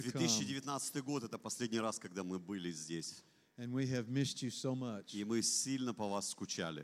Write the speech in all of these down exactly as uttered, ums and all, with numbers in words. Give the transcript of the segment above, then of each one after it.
две тысячи девятнадцатый год — это последний раз, когда мы были здесь. And we have missed you so much. И мы сильно по вас скучали.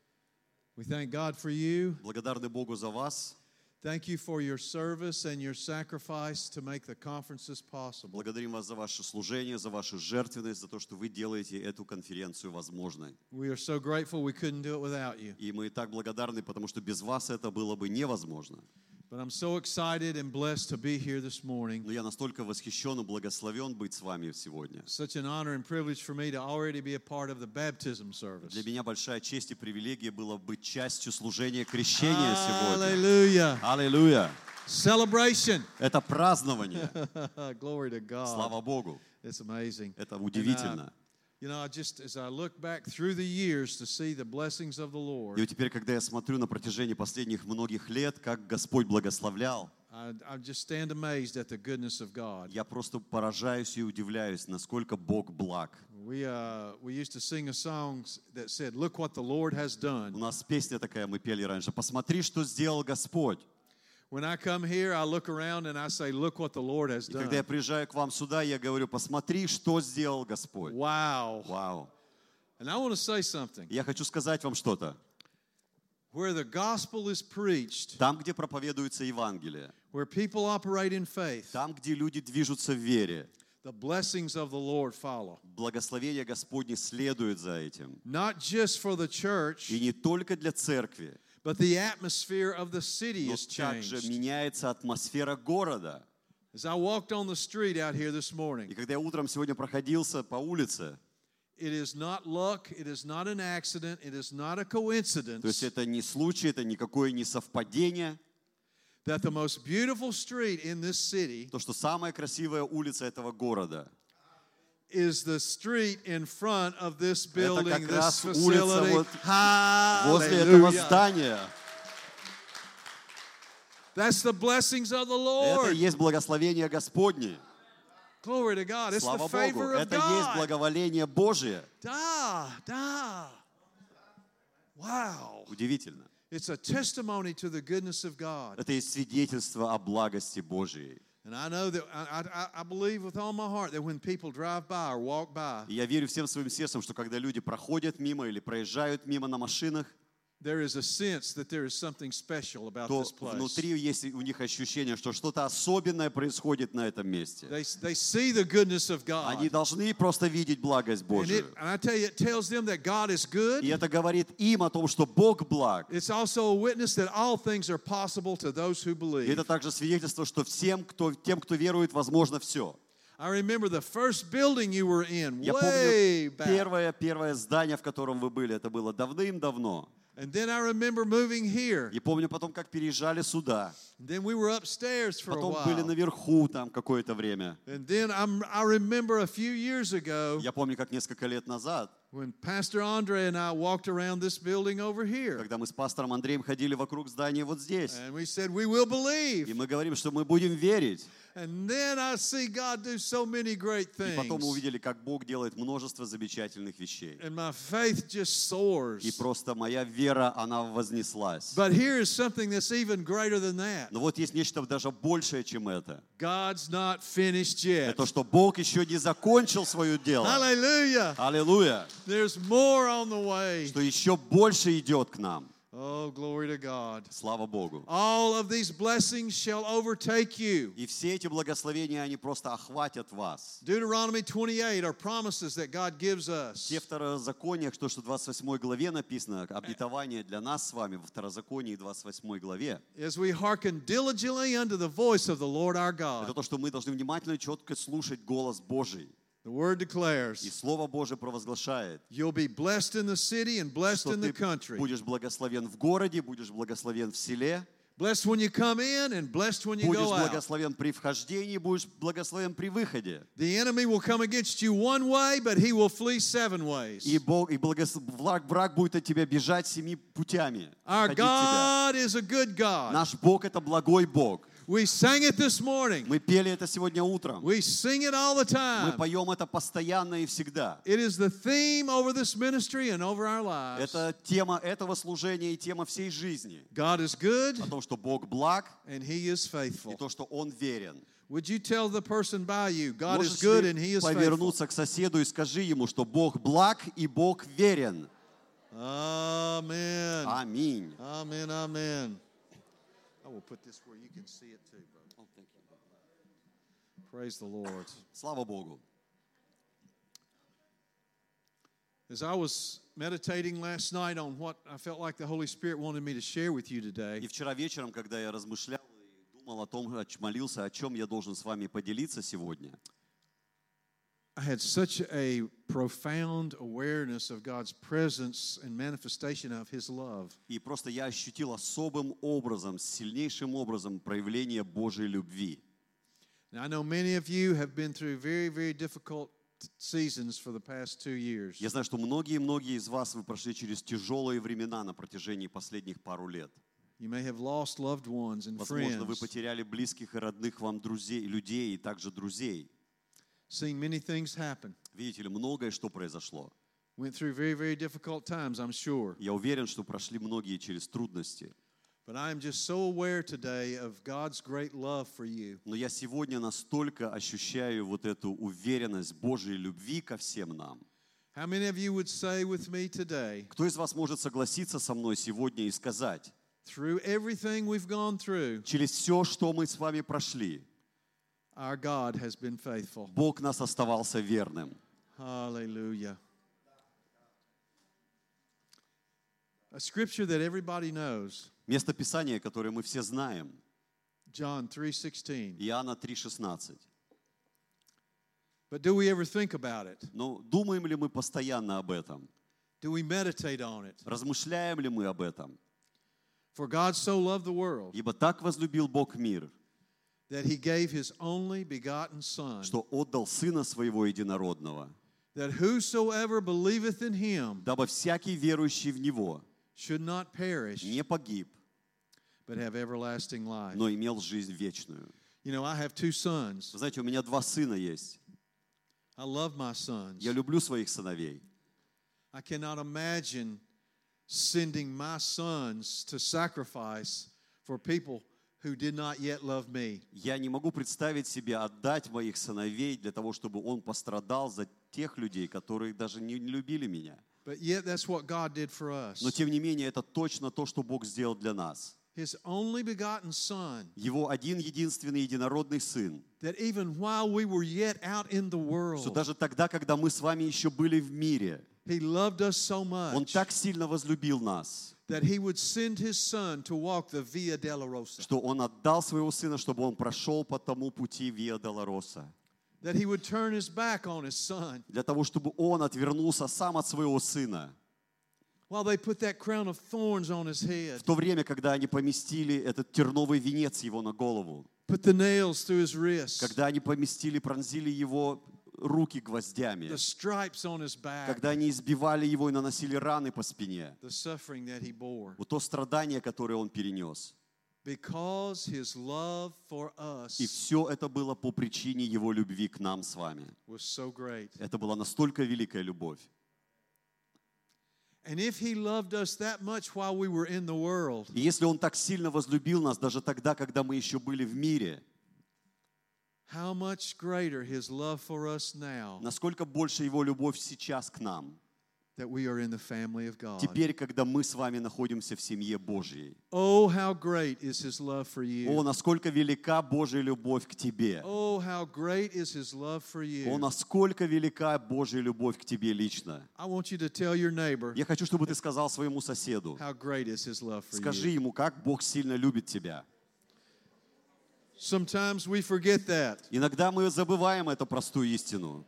We thank God for you. Благодарны Богу за вас. Thank you for your service and your sacrifice to make the conferences possible. Благодарим вас за ваше служение, за вашу жертвенность, за то, что вы делаете эту конференцию возможной. We are so grateful we couldn't do it without you. И мы так благодарны, потому что без вас это было бы невозможно. But I'm so excited and blessed to be here this morning. Но я настолько восхищен и благословен быть с вами сегодня. Such an honor and privilege for me to already be a part of the baptism service. Для меня большая честь и привилегия было быть частью служения крещения сегодня. Hallelujah. Аллилуйя! Celebration. Это празднование. Glory to God. Слава Богу! It's amazing. Это удивительно. You know, I just as I look back through the years to see the blessings of the Lord. И вот теперь, когда я смотрю на протяжении последних многих лет, как Господь благословлял, I, I just stand amazed at the goodness of God. я просто поражаюсь и удивляюсь, насколько Бог благ. We uh, we used to sing a song that said, "Look what the Lord has У done." нас песня такая, мы пели раньше. «Посмотри, что сделал Господь». When I come here, I look around and I say, "Look what the Lord has И когда я done." приезжаю к вам сюда, я говорю: посмотри, что сделал Господь. Wow. Вау. And I want to say something. Я хочу сказать вам что-то. Where the gospel is preached, Там, где проповедуется Евангелие, where people operate in faith, там, где люди движутся в вере, the blessings of the Lord follow. благословение Господне следует за этим. Not just for the church, И не только для церкви, but the atmosphere of the city но is также changed. меняется атмосфера города. As I walked on the street out here this И morning, когда я утром сегодня проходился по улице, it is not luck, it is not an accident, it is not a то есть coincidence это не случай, это никакое не совпадение, that the most beautiful street in this city то, что самая красивая улица этого города, is the street in front of this это building, как this раз улица facility. вот возле этого Hallelujah. здания. That's the blessings of the Это и Lord. есть благословение Господне. Glory to God. It's the Слава Богу, favor of это есть God. благоволение Божие. Da, da. Wow. Удивительно. It's a testimony to the goodness of God. Это есть свидетельство о благости Божией. And I know that I, I, I believe with all my heart that when people drive by or walk by, И я верю всем своим сердцем, что когда люди проходят мимо или проезжают мимо на машинах, there is a sense that there is something special about то this place. внутри есть у них ощущение, что что-то особенное происходит на этом месте. They, they see the goodness of Они God. должны просто видеть благость And, it, Божию. and I tell you, it tells them that God is good. И это говорит им о том, что Бог благ. It's also a witness that all things are possible to those who И believe. это также свидетельство, что всем, кто, тем, кто верует, возможно все. I remember the first building you were in Я way помню back. первое, первое здание, в котором вы были, это было давным-давно. And then I remember moving here. И помню потом, как переезжали сюда. And then we were upstairs for a Потом были while. наверху там какое-то время. And then I'm, I remember a few years ago Я помню, как несколько лет назад, when Pastor Andre and I walked around this building over here. когда мы с пастором Андреем ходили вокруг здания вот здесь. And we said, we will И believe. мы говорим, что мы будем верить. And then I see God do so many great И потом мы things. увидели, как Бог делает множество замечательных вещей. And my faith just soars. И просто моя вера, она вознеслась. But here is something that's even greater than that. Но вот есть нечто даже большее, чем это. God's not finished yet. Это что Бог еще не закончил свое дело. Hallelujah. Аллилуйя. There's more on the way. Что еще больше идет к нам. Oh, glory to God. Слава Богу. All of these blessings shall overtake you. И все эти благословения, они просто охватят вас. Deuteronomy twenty-eight are promises that God gives us. Все второзакониях, то, что в двадцать восьмой главе написано, обетование для нас с вами во второзаконии двадцать восьмой главе, As we hearken diligently unto the voice of the Lord our это God. то, что мы должны внимательно и четко слушать голос Божий. The word И declares, Слово Божие провозглашает, you'll be blessed in the city and blessed что in the ты country. будешь благословен в городе, будешь благословен в селе, Blessed when you come in and blessed when you будешь go out. благословен при вхождении, будешь благословен при выходе. The enemy will come against you one way, but he will flee seven ways. И, Бог, и благос... враг, враг будет от тебя бежать семи путями. Our ходить тебя. God is a good God. Наш Бог — это благой Бог. We sang it this morning. Мы пели это сегодня утром. We sing it all the Мы time. поем это постоянно и всегда. It is the theme over this ministry and over our lives. Это тема этого служения и тема всей жизни. God is good О том, что Бог благ and He is и faithful. то, что Он верен. Would you tell the person by you, God is Можешь good ли and He is faithful? повернуться к соседу и скажи ему, что Бог благ и Бог верен. Amen. Аминь. Amen, amen. I will put this where you can see it too, brother. Praise the Lord. Слава Богу. As I was meditating last night on what I felt like the Holy Spirit wanted me to share with you today, И вчера вечером, когда я размышлял и думал о том, о ч- молился, о чем я должен с вами поделиться сегодня, I had such a profound awareness of God's presence and manifestation of His love. и просто я ощутил особым образом, сильнейшим образом проявление Божьей любви. Now, I know many of you have been through very, very difficult seasons for the past two years. Я знаю, что многие-многие из вас, вы прошли через тяжелые времена на протяжении последних пару лет. You may have lost loved ones and Возможно, вы friends, потеряли близких и родных вам друзей, людей и также друзей. seen many things happen. Видите ли, многое что произошло. Went through very, very difficult times, I'm sure. Я уверен, что прошли многие через трудности. But I am just so aware today of God's great love for you. Но я сегодня настолько ощущаю вот эту уверенность Божьей любви ко всем нам. How many of you would say with me today, Кто из вас может согласиться со мной сегодня и сказать, through everything we've gone through, через все, что мы с вами прошли, our God has been faithful? Бог нас оставался верным. Hallelujah. A scripture that everybody knows, Место Писания, которое мы все знаем, John three sixteen. Иоанна три шестнадцать. But do we ever think about it? Но думаем ли мы постоянно об этом? Do we meditate on it? Размышляем ли мы об этом? For God so loved the world Ибо так возлюбил Бог мир, that He gave His only begotten Son, что отдал Сына Своего Единородного, that whosoever believeth in Him дабы всякий верующий в Него should not perish, не погиб, but have everlasting life. но имел жизнь вечную. You know, I have two sons. Вы знаете, у меня два сына есть. I love my sons. Я люблю своих сыновей. I cannot imagine sending my sons to sacrifice for people who did not yet love me. Я не могу представить себе отдать моих сыновей для того, чтобы он пострадал за тех людей, которые даже не не любили меня. But yet that's what God did for us. Но тем не менее, это точно то, что Бог сделал для нас. His only begotten Son, Его один единственный единородный Сын, that even while we were yet out in the что world, даже тогда, когда мы с вами еще были в мире, He loved us so Он much так сильно возлюбил нас, that He would send His Son to walk the Via Dolorosa, что Он отдал Своего Сына, чтобы Он прошел по тому пути Виа Долороса, that He would turn His back on His Son для того, чтобы Он отвернулся сам от Своего Сына. while they put that crown of thorns on His head, В то время, когда они поместили этот терновый венец Его на голову, put the nails through His wrists, когда они поместили, пронзили Его руки гвоздями, the stripes on His back, когда они избивали Его и наносили раны по спине, the suffering that He bore. вот то страдание, которое Он перенес. Because His love for us И все это было по причине Его любви к нам с вами. was so great. Это была настолько великая любовь. And if He loved us that much while we were in the world, И если Он так сильно возлюбил нас, даже тогда, когда мы еще были в мире, how much greater His love for us now насколько больше Его любовь сейчас к нам, that we are in the family of God. теперь, когда мы с вами находимся в семье Божьей. Oh, how great is His love for О, you. насколько велика Божья любовь к тебе. Oh, how great is His love for О, you. насколько велика Божья любовь к тебе лично. I want you to tell your neighbor, Я хочу, чтобы ты сказал своему соседу, how great is His love for скажи you. ему, как Бог сильно любит тебя. Sometimes we forget that. Иногда мы забываем эту простую истину.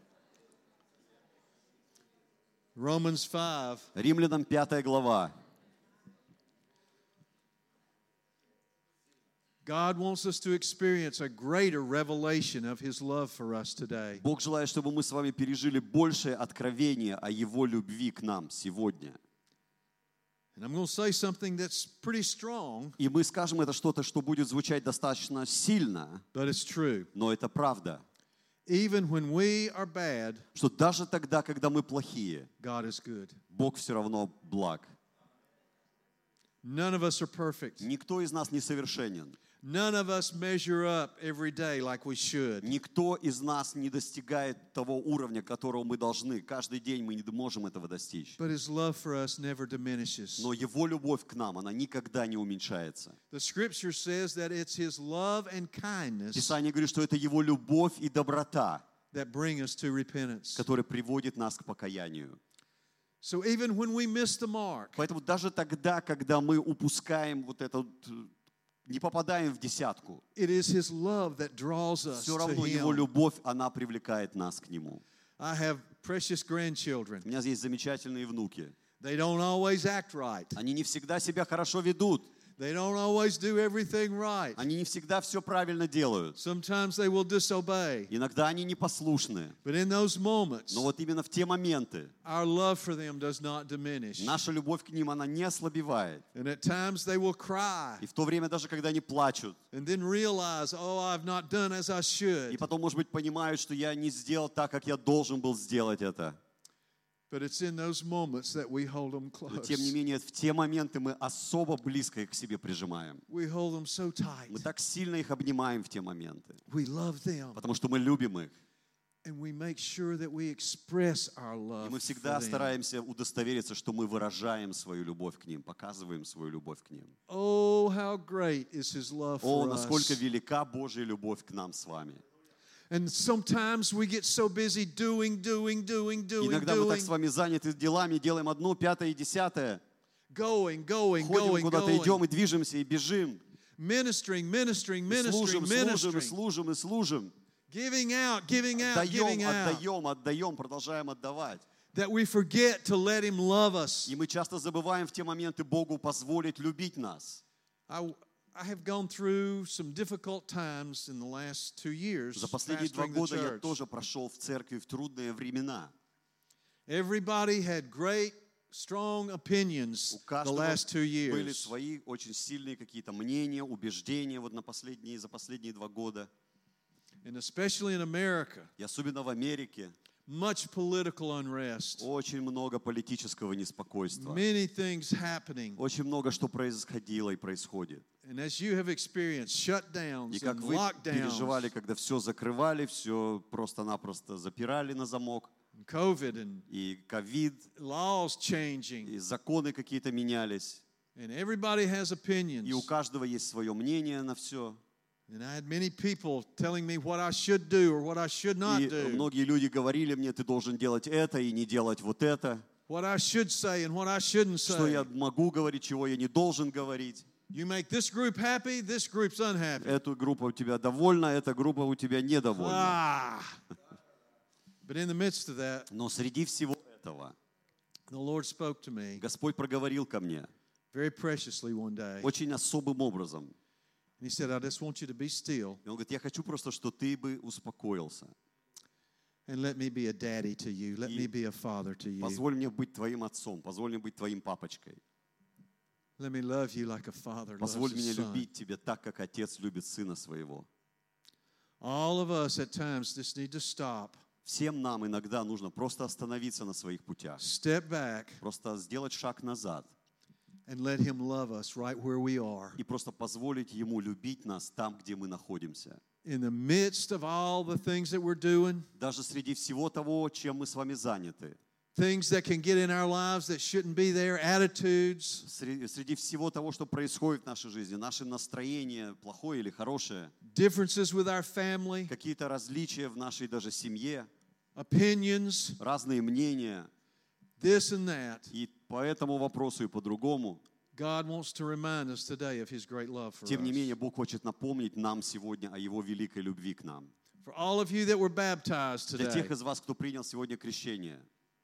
Romans five, Римлянам пятая глава. God wants us to experience a greater revelation of His love for us today. Бог желает, чтобы мы с вами пережили большее откровение о Его любви к нам сегодня. And I'm going to say something that's pretty strong, И мы скажем это что-то, что будет звучать достаточно сильно, but it's true. но это правда. Even when we are bad, Что даже тогда, когда мы плохие, God is good. Бог все равно благ. None of us are perfect. Никто из нас не совершенен. None of us measure up every day like we should. Никто из нас не достигает того уровня, которого мы должны. Каждый день мы не можем этого достичь. But His love for us never diminishes. Но Его любовь к нам, она никогда не уменьшается. The Scripture says that it's His love and kindness Писание говорит, что это Его любовь и доброта, that bring us to repentance. которая приводит нас к покаянию. So even when we miss the mark, Поэтому даже тогда, когда мы упускаем вот это, не попадаем в десятку, it is His love that draws us все to равно Его Him. любовь, она привлекает нас к Нему. I have precious grandchildren. У меня здесь замечательные внуки. They don't always act right. Они не всегда себя хорошо ведут. They don't always do everything right. Они не всегда все правильно делают. Sometimes they will disobey. Иногда они непослушны. But in those moments, Но вот именно в те моменты our love for them does not diminish. наша любовь к ним, она не ослабевает. And at times they will cry И в то время, даже когда они плачут, and then realize, oh, I've not done as I и should. потом, может быть, понимают, что я не сделал так, как я должен был сделать это. But it's in those moments that we hold them Но, тем не close. менее, в те моменты мы особо близко их к себе прижимаем. We hold them so tight. Мы так сильно их обнимаем в те моменты, We love them. потому что мы любим их. And we make sure that we express our И love мы for всегда them. стараемся удостовериться, что мы выражаем свою любовь к ним, показываем свою любовь к ним. Oh, how great is His love О, for насколько us. велика Божья любовь к нам с вами. And sometimes we get so busy doing, doing, doing, doing, Иногда мы так doing, с вами заняты делами, делаем одно, пятое и десятое. going, going, Ходим going, куда-то, идем going, и движемся, и бежим. ministering, ministering, И ministering, служим, служим, и ministering, служим, и служим. giving out, giving out, giving Отдаем, out, отдаем, отдаем, продолжаем отдавать. that we forget to let Him love us. И мы часто забываем в те моменты Богу позволить любить нас. I, I have gone through some difficult times in the last two years За последние два pastoring the года я church. тоже прошел в церкви в трудные времена. Everybody had great, strong opinions У the каждого last two были years. свои очень сильные какие-то мнения, убеждения вот на последние, за последние два года. And especially in America, И особенно в Америке much political unrest, очень много политического неспокойства. many things happening. Очень много что происходило и происходит. And as you have experienced И shutdowns как and вы переживали, lockdowns, когда все закрывали, все просто-напросто запирали на замок, and COVID and и ковид, laws changing, и законы какие-то менялись, and everybody has opinions. и у каждого есть свое мнение на все. And I had many people telling me what I should do or what I should not И do, многие люди говорили мне, ты должен делать это и не делать вот это, what I should say and what I shouldn't что say. я могу говорить, чего я не должен говорить. You make this group happy, this group's unhappy. Эту группа у тебя довольна, эта группа у тебя недовольна. Ah. But in the midst of that, Но среди всего этого the Lord spoke to me Господь проговорил ко мне very preciously one day. очень особым образом. And He said, I just want you to be still И он говорит, я хочу просто, что ты бы успокоился. and let me be a daddy to you. Let И me be a father to you. Позволь мне быть твоим отцом, позволь мне быть твоим папочкой. Let me love you like a father loves Позволь мне his son. любить тебя так, как отец любит сына своего. All of us at times just need to stop, Всем нам иногда нужно просто остановиться на своих путях, step back, просто сделать шаг назад and let Him love us right where we are. и просто позволить Ему любить нас там, где мы находимся. In the midst of all the things that we're doing, Даже среди всего того, чем мы с вами заняты, things that can get in our lives that shouldn't be there, attitudes, среди, среди всего того, что происходит в нашей жизни, наше настроение, плохое или хорошее, differences with our family, какие-то различия в нашей даже семье, opinions, разные мнения, this and that. и по этому вопросу и по другому. God wants to remind us today of His great love for Тем не us. менее, Бог хочет напомнить нам сегодня о Его великой любви к нам. For all of you that were baptized Для today, тех из вас, кто принял сегодня крещение,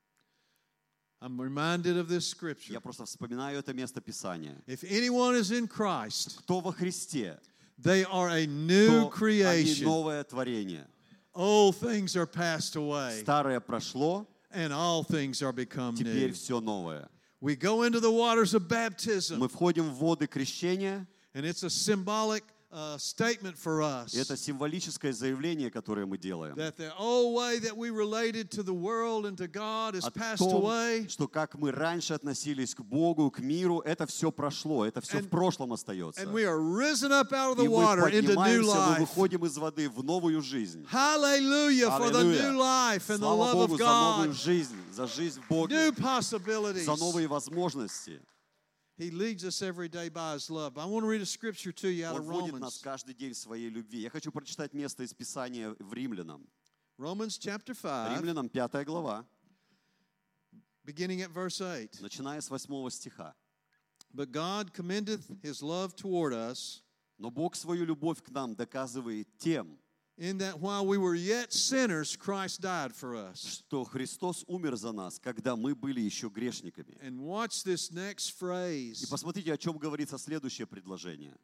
I'm reminded of this scripture. я просто вспоминаю это место Писания. If anyone is in Christ, Кто во Христе, they are a new то они creation. новое творение. Old things are passed away, Старое прошло, and all things are become теперь new. все новое. We go into the waters of baptism, Мы входим в воды крещения, and it's a symbolic a statement for us. И это символическое заявление, которое мы делаем. That the old way that we related to the world and to God has О passed том, away. что как мы раньше относились к Богу, к миру, это все прошло, это все And- в прошлом остается. And we are risen up out of the И мы water into new поднимаемся, мы life. выходим из воды в новую жизнь. Hallelujah for the Аллилуйя. new life and the Слава love Богу of за новую God. жизнь, за жизнь в Боге, New possibilities. за новые возможности. He leads us every day by His love. I want to read a scripture to you out Он of водит нас Romans. каждый день в своей любви. Я хочу прочитать место из Писания в Римлянам. Romans chapter five, Римлянам пятая глава, beginning at verse eight. начиная с восьмого стиха. But God commendeth His love toward us, Но Бог свою любовь к нам доказывает тем, in that while we were yet sinners, Christ died for us. что Христос умер за нас, когда мы были еще грешниками. And watch this next И phrase. посмотрите, о чем говорится следующее предложение.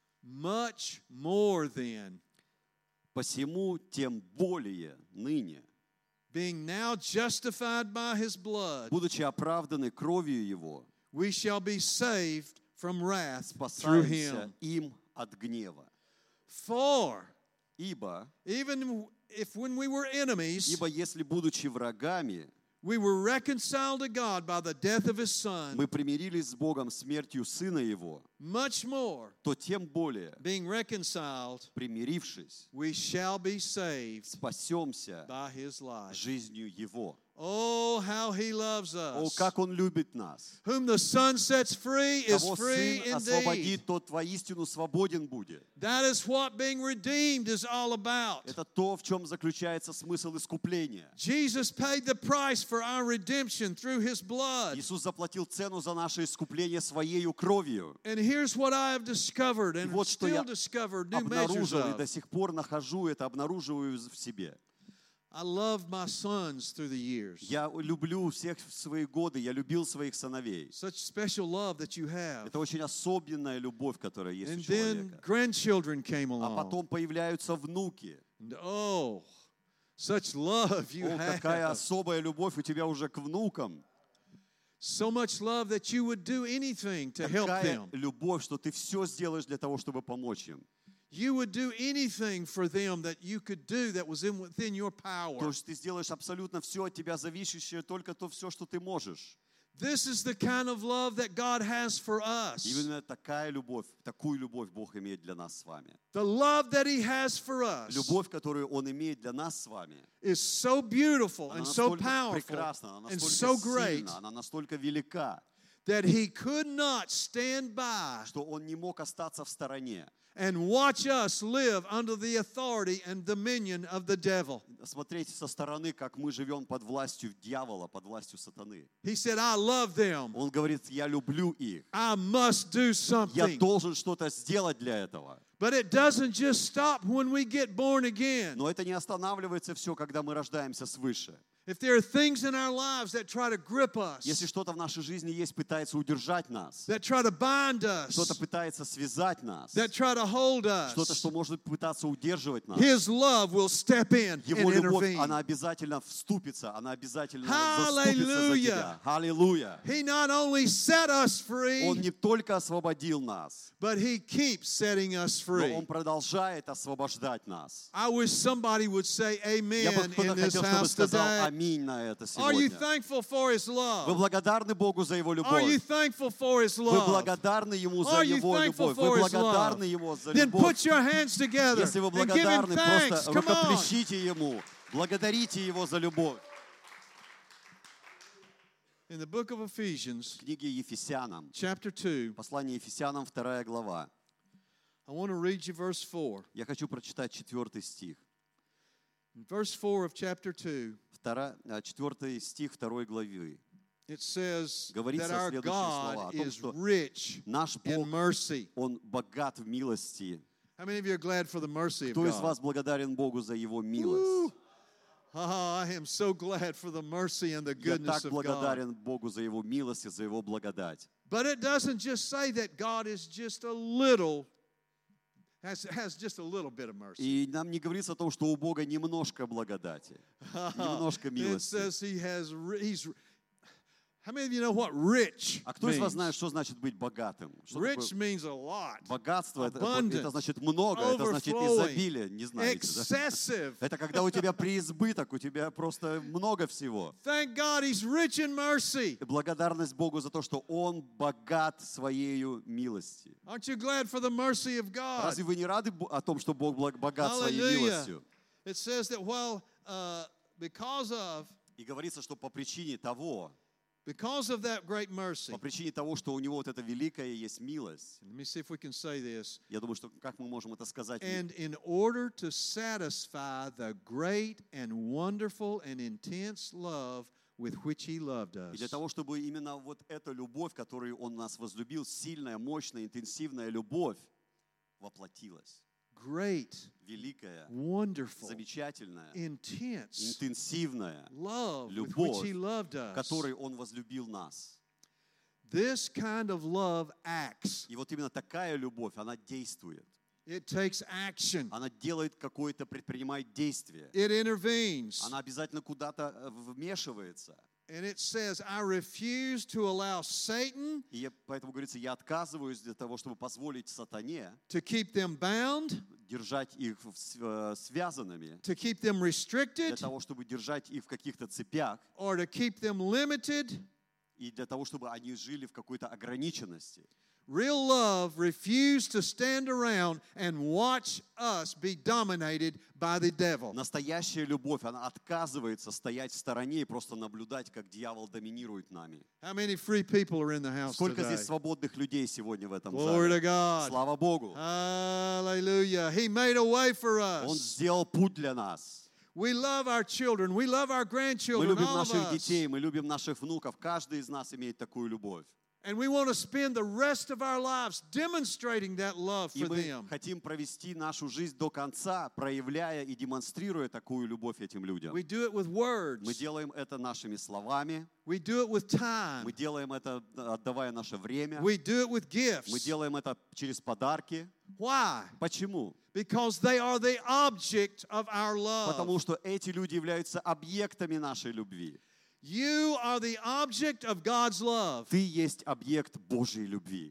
Much more than, Посему тем более ныне, being now justified by His blood, будучи оправданы кровью Его, we shall be saved from wrath through спасаемся Him. им от гнева. For Ибо, even if when we were enemies, ибо если, будучи врагами, we were reconciled to God by the death of His Son, мы примирились с Богом смертью Сына Его, much more, то тем более, being reconciled, примирившись, we shall be saved спасемся by His life. жизнью Его. Oh, how He loves О, us. как Он любит нас! Whom the Son sets free is Кого free Сын indeed. освободит, тот воистину свободен будет. That is what being redeemed is all about. Это то, в чем заключается смысл искупления. Jesus paid the price for our redemption through His blood. Иисус заплатил цену за наше искупление Своею кровью. And here's what I have discovered and вот что still я discovered new measures Обнаружил и of. до сих пор нахожу это, обнаруживаю в себе. I loved my sons through the years. Я люблю всех в свои годы, я любил своих сыновей. Such special love that you have. Это очень особенная любовь, которая есть у And then человека. grandchildren came А along. потом появляются внуки. And oh, such love you О, какая have. особая любовь у тебя уже к внукам. So much love that you would do anything to help Какая them. любовь, что ты все сделаешь для того, чтобы помочь им. You would do anything for them that you could do that was in within your То power. есть ты сделаешь абсолютно все от тебя зависящее, только то все, что ты можешь. This is the kind of love that God has for us. Именно такая любовь, такую любовь Бог имеет для нас с вами. The love that He has for us Любовь, которую Он имеет для нас с вами, is so beautiful она and so настолько powerful прекрасна, она and настолько so great сильна, она настолько велика, that He could not stand by что Он не мог остаться в стороне. and watch us live under the authority and dominion of the devil. Смотреть со стороны, как мы живем под властью дьявола, под властью сатаны. He said, I love them. Он говорит, я люблю их. I must do Я something. должен что-то сделать для этого. But it doesn't just stop when we get born again. Но это не останавливается все, когда мы рождаемся свыше. If there are things in our lives that try to grip us, Если что-то в нашей жизни есть, пытается удержать нас, that try to bind что-то us, пытается связать нас, that try to hold что-то, us, что может пытаться удерживать нас, His love will step in Его and любовь, intervene. она обязательно вступится, она обязательно заступится за тебя. Аллилуйя! He not only set us free, Он не только освободил нас, but He keeps setting us но free. Он продолжает освобождать нас. I wish somebody would say Я бы amen кто-то in this хотел, чтобы house сказал today. аминь на это Are you сегодня. thankful for His Вы love? благодарны Богу за Его Are you любовь. thankful for His Вы love? благодарны Ему за Are you Его thankful любовь. for Вы His благодарны love? Ему за Then любовь. put your hands together Если вы and give Him благодарны, thanks. просто Come on. рукоплещите Ему. Благодарите Его за любовь. In the book of Ephesians, В книге Ефесянам, chapter two, послание Ефесянам, вторая глава. I want to read you verse four. Я хочу прочитать четвертый стих. In verse four of chapter two, Втора- а, Четвертый стих второй главы. it says Говорится that our следующие слова о God том, is что rich наш in Бог, mercy. Он богат в милости. How many of you are glad for the mercy of Кто из God? вас благодарен Богу за Его Woo! милость? Ah, I am so glad for the mercy and the Я goodness так of God. благодарен Богу за Его милость и за Его благодать. But it doesn't just say that God is just a little, has, has just a little bit of mercy. И нам не говорится о том, что у Бога немножко благодати, немножко It милости. says He has, ri- He's, How many of you know what rich А кто из вас means? знает, что значит быть богатым? Что Rich такое means a lot. богатство? Это, Abundant, это значит много, это значит overflowing, изобилие, не знаете. Да? excessive. Это когда у тебя преизбыток, у тебя просто много всего. Thank God He's rich in mercy. И благодарность Богу за то, что Он богат своею милостью. Aren't you glad for the mercy of God? Разве вы не рады о том, что Бог богат своей Hallelujah. милостью? It says that while, uh, because of, И говорится, что по причине того, because of that great mercy. по причине того, что у Него вот эта великая есть милость, Let me see if we can say this. я думаю, что как мы можем это сказать? And in order to satisfy the great and wonderful and intense love with which He loved И для us. того, чтобы именно вот эта любовь, которую Он нас возлюбил, сильная, мощная, интенсивная любовь, воплотилась. Great, Великая, wonderful, замечательная, intense интенсивная love with which He любовь, loved us. которой Он возлюбил нас. This kind of love acts. И вот именно такая любовь, она действует. It takes action. Она делает какое-то, предпринимает действие. It intervenes. Она обязательно куда-то э, вмешивается. And it says, I refuse to allow Satan И я, поэтому говорится, я отказываюсь для того, чтобы позволить сатане to keep them bound, держать их в с- э, связанными, to keep them для restricted, того, чтобы держать их в каких-то цепях, or to keep them limited. и для того, чтобы они жили в какой-то ограниченности. Real love refused to stand around and watch us be dominated by the devil. Настоящая любовь, она отказывается стоять в стороне и просто наблюдать, как дьявол доминирует нами. How many free people are in the house Сколько today? здесь свободных людей сегодня в этом Glory to зале? God. Слава Богу! Hallelujah. He made a way for Он us. сделал путь для нас. We love our children. We love our Мы grandchildren, любим all of наших us. детей, мы любим наших внуков. Каждый из нас имеет такую любовь. And we want to spend the rest of our lives demonstrating that love И for мы them. хотим провести нашу жизнь до конца, проявляя и демонстрируя такую любовь этим людям. We do it with words. Мы делаем это нашими словами, We do it with time. мы делаем это, отдавая наше время, We do it with мы gifts. делаем это через подарки. Why? Почему? Because they are the object of our love. Потому что эти люди являются объектами нашей любви. You are the object of God's love. Ты есть объект Божьей любви.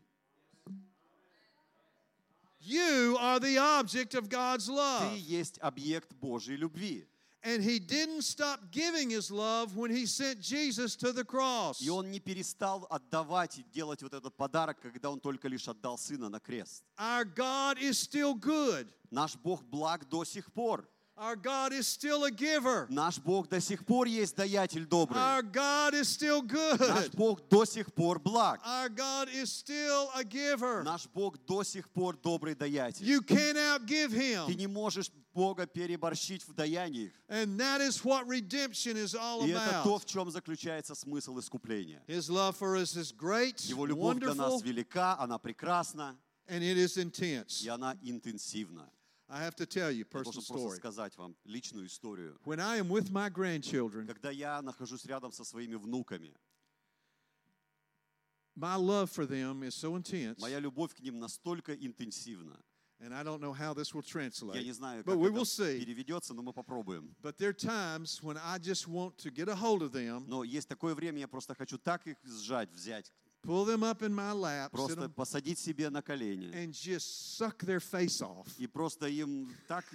You are the object of God's Ты love. есть объект Божьей любви. And He didn't stop giving His love when He sent Jesus to the cross. И Он не перестал отдавать и делать вот этот подарок, когда Он только лишь отдал Сына на крест. Our God is still good. Наш Бог благ до сих пор. Our God is still a giver. Наш Бог до сих пор есть даятель добрый. Our God is still Наш good. Бог до сих пор благ. Our God is still a giver. Наш Бог до сих пор добрый даятель. You can't outgive Ты Him. не можешь Бога переборщить в даяниях. And that is what redemption is all И это то, about. в чем заключается смысл искупления. His love for us is great, Его любовь для нас wonderful, велика, она прекрасна, and it is intense. и она интенсивна. I have to tell you a Я personal должен просто story. сказать вам личную историю. When I am with my grandchildren, Когда я нахожусь рядом со своими внуками, my love for them is so intense, моя любовь к ним настолько интенсивна. and I don't know how this will Я не translate, знаю, but как we will это see. переведется, но мы попробуем. But there are times when I just want to get a hold of them, Но есть такое время, я просто хочу так их сжать, взять, pull them up in my lap, sit просто them, посадить себе на колени and just suck their face off. и просто им так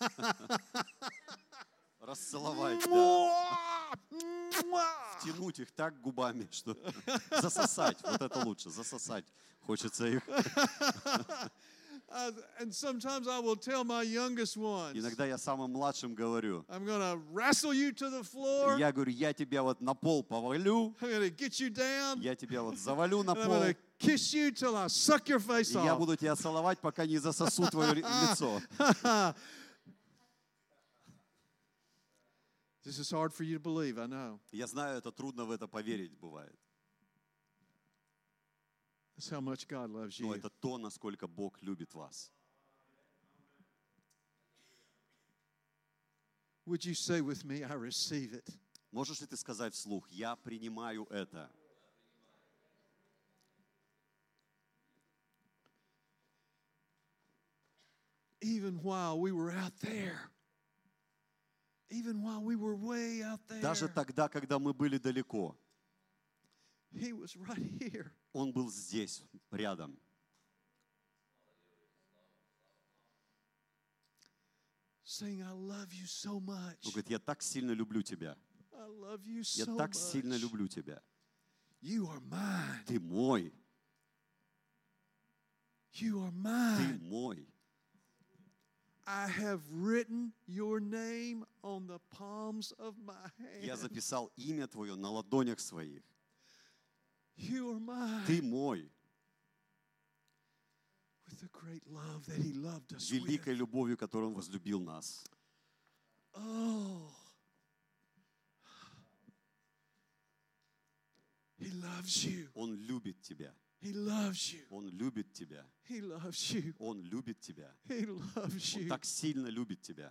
расцеловать, да, втянуть их так губами, что засосать, вот это лучше, засосать хочется их. Uh, and sometimes I will tell my youngest ones, Иногда я самым младшим говорю, I'm going to wrestle you to the floor. я говорю, я тебя вот на пол повалю, I'm going to get you down. я тебя вот завалю на And I'm пол, going to kiss you till I suck your face и я off. буду тебя целовать, пока не засосу твое ли- лицо. This is hard for you to believe, I know. Я знаю, это трудно в это поверить бывает. That's how much God loves Но you. это то, насколько Бог любит вас. Would you say with me, I receive it? Можешь ли ты сказать вслух, я принимаю это? Even while we were out there, even while we were way out there, Даже тогда, когда мы были далеко, He was right here. Он был здесь, рядом. Saying, I love you so much. Он говорит, я так сильно люблю тебя. I love you Я so так much. сильно люблю тебя. You are mine. Ты мой. You are Ты mine. мой. I have written your name on the palms of my Я hand. записал имя твое на ладонях своих. You are mine. Ты мой. With the great love that he loved us Великой with. любовью, которой Он возлюбил нас. Oh. He loves you. Он любит тебя. He loves you. Он любит тебя. He loves you. Он любит тебя. He loves Он you. так сильно любит тебя.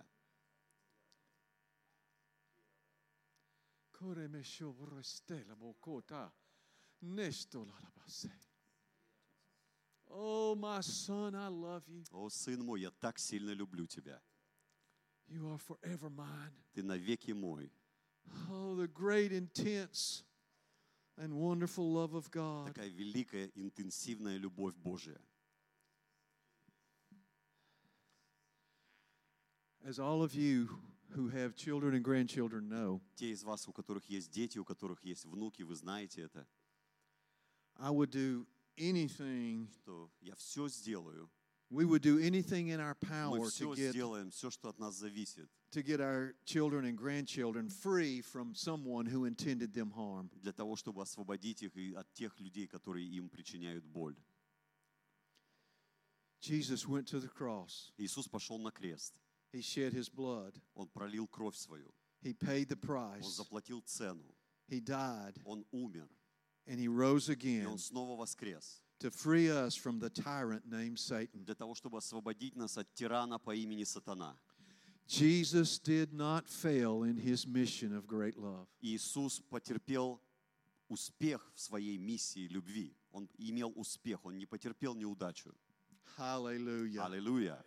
Oh, my son, I love you. О, сын мой, я так сильно люблю тебя. You are forever mine. Ты навеки мой. Oh, the great, intense, and wonderful love of God. Такая великая, интенсивная любовь Божия. As all of you who have children and grandchildren know, Те из вас, у которых есть дети, у которых есть внуки, вы знаете это, I would do anything, что я все сделаю. we would do anything in our Мы power все to get, сделаем, все, что от нас зависит, to get our children and grandchildren free from someone who intended them harm. для того, чтобы освободить их и от тех людей, которые им причиняют боль. Jesus went to the cross. Иисус пошел на крест. He shed his blood. Он пролил кровь свою. He paid the Он price. заплатил цену. He died, Он умер. and he rose И again Он снова воскрес. to free us from the tyrant named Satan. Для того, чтобы освободить нас от тирана по имени Сатана. Jesus did not fail in his mission of great love. Иисус потерпел успех в своей миссии любви. Он имел успех, Он не потерпел неудачу. Hallelujah. Аллилуйя.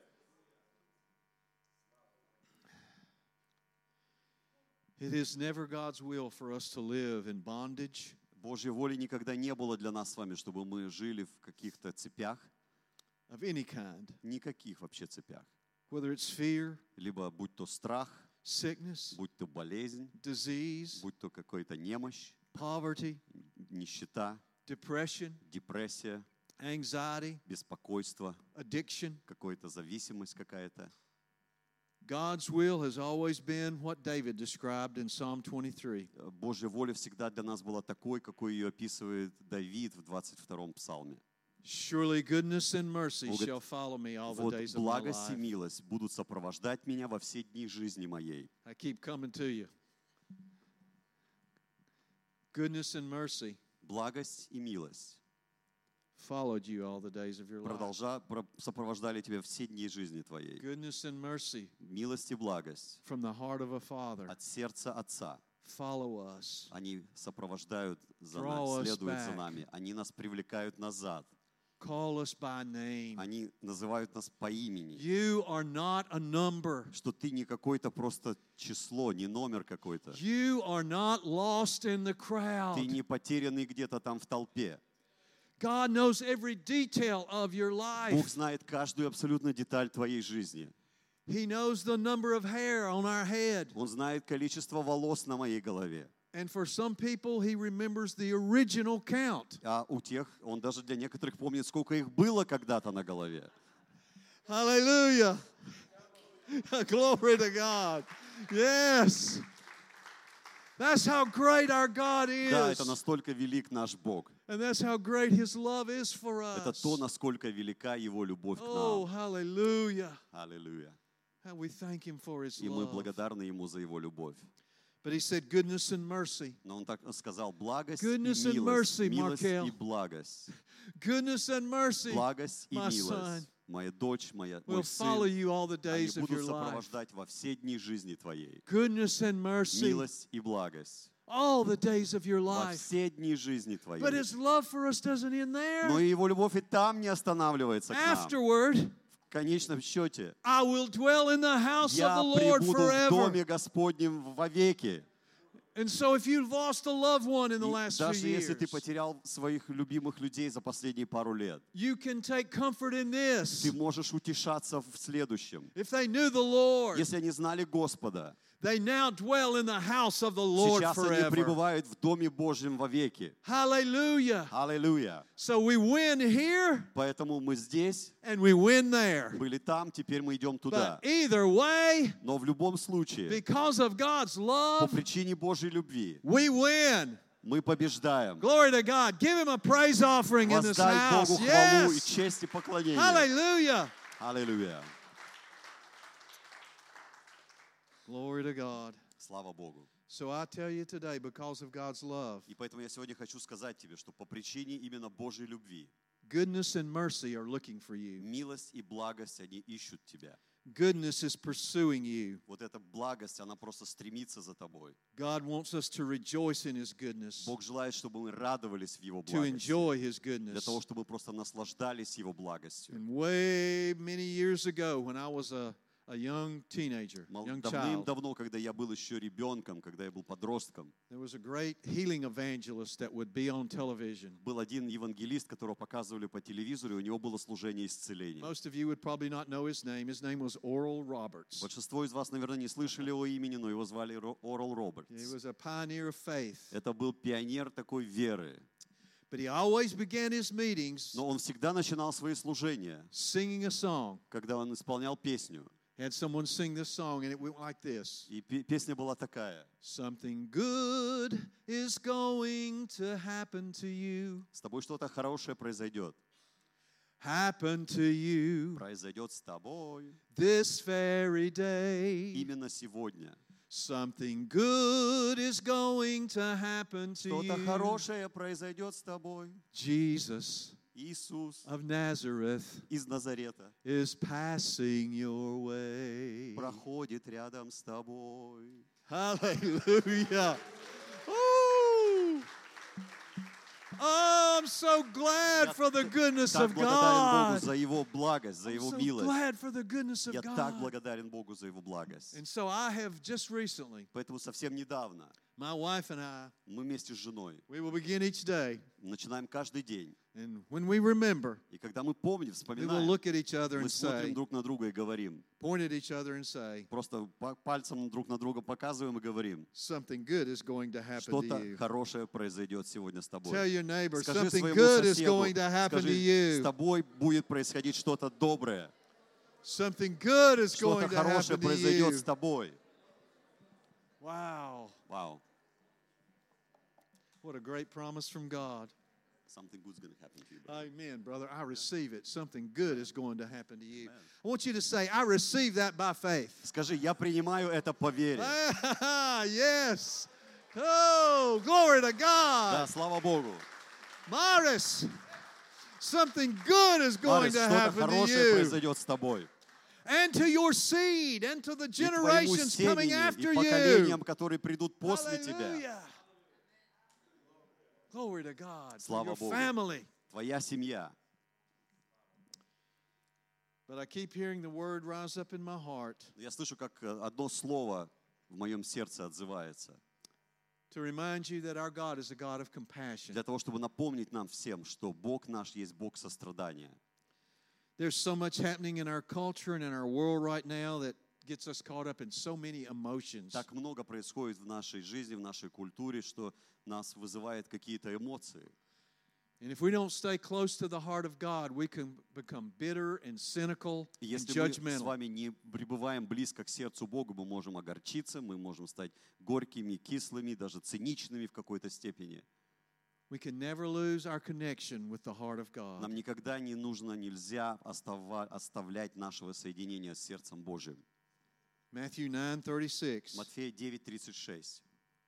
It is never God's will for us to live in bondage, Божьей воли никогда не было для нас с вами, чтобы мы жили в каких-то цепях, of any kind, никаких вообще цепях. whether it's fear, Либо будь то страх, sickness, будь то болезнь, disease, будь то какая-то немощь, poverty, нищета, depression, депрессия, anxiety, беспокойство, addiction. какая-то зависимость какая-то. God's will has always been what David described in Psalm twenty-three. Божья воля всегда для нас была такой, какой ее описывает Давид в двадцать втором псалме. Surely goodness and mercy Он говорит, shall follow me all the Вот days of my благость и life. милость будут сопровождать меня во все дни жизни моей. I keep coming to you. Goodness and mercy Благость и милость followed you all the days of your life. продолжа, про- сопровождали тебя все дни жизни твоей. Goodness and mercy Милость и благость from the heart of a father от сердца Отца. follow us. Они сопровождают за Draw us нами, следуют за back. нами. Они нас привлекают назад. Call us by name. Они называют нас по имени. You are not a number. Что ты не какое-то просто число, не номер какой-то. You are not lost in the Ты crowd. не потерянный где-то там в толпе. God knows every detail of your Бог life. знает каждую абсолютно деталь твоей жизни. He knows the number of hair on our head. Он знает количество волос на моей голове. And for some people, He remembers the original count. А у тех, он даже для некоторых помнит, сколько их было когда-то на голове. Hallelujah. Glory to God. Yes. That's how great our God Да, это is. настолько велик наш Бог. And that's how great His love is for Это us. то, насколько велика Его любовь к Oh, нам. hallelujah. Аллилуйя. And we thank Him for His И мы love. благодарны Ему за Его любовь. But He said goodness and mercy. Но Он так сказал, благость Goodness и and милость, mercy, милость Markel. и благость. Goodness and mercy Благость и my милость. son, Моя дочь, моя, will мой follow сын, you all the они days of будут your life. сопровождать во все дни жизни твоей. Goodness and mercy Милость и благость all the days of your во life. все дни жизни твоей. But His love for us doesn't end Но there. и Его любовь и там не останавливается к нам. Afterward, В конечном счете, I will dwell in the house of я the Lord пребуду в forever. доме Господнем вовеки. And so if you've lost a loved one in the И last few даже если ты years, потерял своих любимых людей за последние пару лет, you can take comfort in ты this. можешь утешаться в следующем. If they knew the Lord, Если они знали Господа, they now dwell in the house of the Lord сейчас они forever. пребывают в Доме Божьем вовеки. Hallelujah. Аллилуйя. So we win here Поэтому мы здесь, and we win there. были там, теперь мы идем туда. But either way, Но в любом случае, because of God's по love, причине Божьей любви, we win. мы побеждаем. Glory to God. Give him a praise offering in this Воздай house. Богу хвалу и Yes. честь и поклонение. Hallelujah. Аллилуйя. Glory to God. Слава Богу. So I tell you today, because of God's love, И поэтому я сегодня хочу сказать тебе, что по причине именно Божьей любви, goodness and mercy are looking for you. милость и благость, они ищут тебя. Goodness is pursuing you. Вот эта благость, она просто стремится за тобой. God wants us to rejoice in His goodness, Бог желает, чтобы мы радовались в Его to благости. enjoy His Для goodness. того, чтобы мы просто наслаждались Его благостью. And way many years ago, when I was a, a young teenager, Мол- young child, Давным-давно, когда я был еще ребенком, когда я был подростком, there was a great healing evangelist that would be on television. был один евангелист, которого показывали по телевизору, и у него было служение исцеления. Most of you would probably not know his name. His name was Oral Roberts. Большинство из вас, наверное, не слышали его имени, но его звали Ро- Орал Робертс. He was a pioneer of faith. Это был пионер такой веры. But he always began his meetings Но он всегда начинал свои служения, singing a song. когда он исполнял песню. He had someone sing this song, and it went like this. И пе- песня была такая. Something good is going to happen to you. С тобой что-то хорошее произойдет. Happen to you Произойдет с тобой this very day. именно сегодня. Something good is going to happen to Что-то you. хорошее произойдет с тобой. Jesus Иисус of Nazareth из Назарета is passing your way. проходит рядом с тобой. Hallelujah. Ooh. Oh, I'm so glad for the goodness Так of благодарен Богу God. за Его благость, за I'm Его so милость. glad for the goodness of Я так God. благодарен Богу за Его благость. And so I have just recently, Поэтому совсем недавно my wife and I, мы вместе с женой we will begin each day. начинаем каждый день. And when we remember, И когда мы помним, we will вспоминаем, look at each other мы and say, смотрим друг на друга и говорим. point at each other and say, Просто па- пальцем друг на друга показываем и говорим. something good is going to happen to Что-то you. хорошее произойдет сегодня с Tell тобой. your neighbor, Скажи something своему good is соседу, going to happen to скажи, с you. тобой будет происходить что-то доброе. Something good is Что-то going to хорошее happen to произойдет you. с тобой. Wow. Вау. What a great promise from God. Something good's going to happen to you. brother. Amen, brother. I receive it. Something good is going to happen to you. I want you to say, I receive that by faith. Скажи, я принимаю это по вере. Ah, yes. Oh, glory to Да, God. слава Богу. Morris, something good is going Марис, to что-то happen to хорошее you. произойдет с тобой. And to your seed, and to the И твоему generations coming семени, after и you. поколениям, которые придут после тебя. Hallelujah. Glory to God. For Слава your Богу. family. Твоя семья. But I keep hearing the word rise up in my heart Я слышу, как э, одно слово в моем сердце отзывается. to remind you that our God is a God of compassion. Для того, чтобы напомнить нам всем, что Бог наш есть Бог сострадания. There's so much happening in our culture and in our world right now that gets us caught up in so many emotions. Так много происходит в нашей жизни, в нашей культуре, что нас вызывает какие-то эмоции. And if we don't stay close to the heart of God, we can become bitter and cynical И and если мы с judgmental. вами не пребываем близко к сердцу Бога, мы можем огорчиться, мы можем стать горькими, кислыми, даже циничными в какой-то степени. We can never lose our connection with the heart of God. Нам никогда не нужно, нельзя остава- оставлять нашего соединения с сердцем Божьим. Matthew nine thirty-six. Матфея девять тридцать шесть.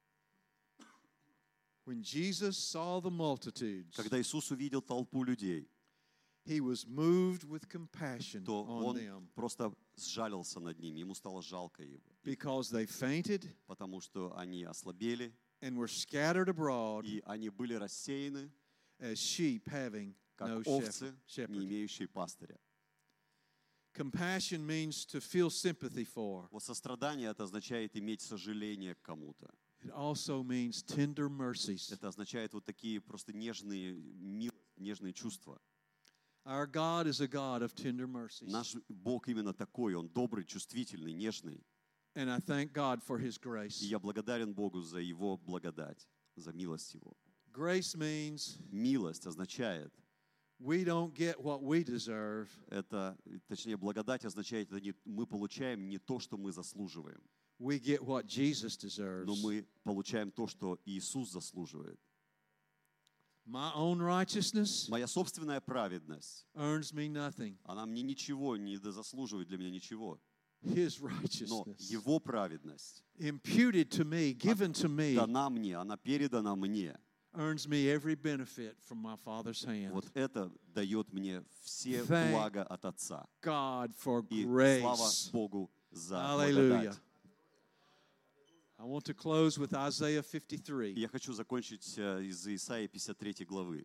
When Jesus saw the multitudes, Когда Иисус увидел толпу людей, He was moved with compassion то on Он them просто сжалился над ними, ему стало жалко его, because they fainted потому что они ослабели, and were scattered abroad и они были рассеяны, as sheep having как no овцы, shepherd. не имеющие пастыря. Compassion means to feel sympathy for. Вот сострадание это означает иметь сожаление к кому-то. It also means tender mercies. Это означает вот такие просто нежные, милые, нежные чувства. Our God is a God of tender mercies. Наш Бог именно такой, Он добрый, чувствительный, нежный. And I thank God for His grace. И я благодарен Богу за Его благодать, за милость Его. Grace means Милость означает, we don't get what we deserve. это, точнее, благодать означает, это не, мы получаем не то, что мы заслуживаем, We get what Jesus deserves. но мы получаем то, что Иисус заслуживает. My own righteousness Моя собственная праведность, earns me nothing. она мне ничего не заслуживает, для меня ничего. His Но righteousness Его праведность imputed to me, given to me, дана мне, она передана мне. earns me every benefit from my Father's hand. Вот это дает мне все Thank блага от Отца. God for И слава grace. Богу за Hallelujah. благодать. I want to close with Isaiah fifty-three. И я хочу закончить э, из Исаии пятьдесят третьей главы.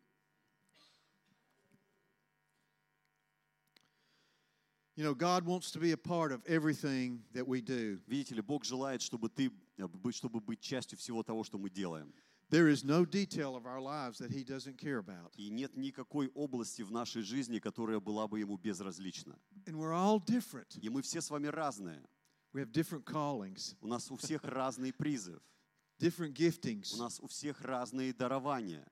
You know, God wants to be a part of everything that we do. Видите ли, Бог желает, чтобы ты, э, быть- чтобы быть частью всего того, что мы делаем. There is no detail of our lives that He doesn't care about. И нет никакой области в нашей жизни, которая была бы Ему безразлична. And we're all different. И мы все с вами разные. We have different callings, У нас у всех разный призыв. different У giftings. нас у всех разные дарования.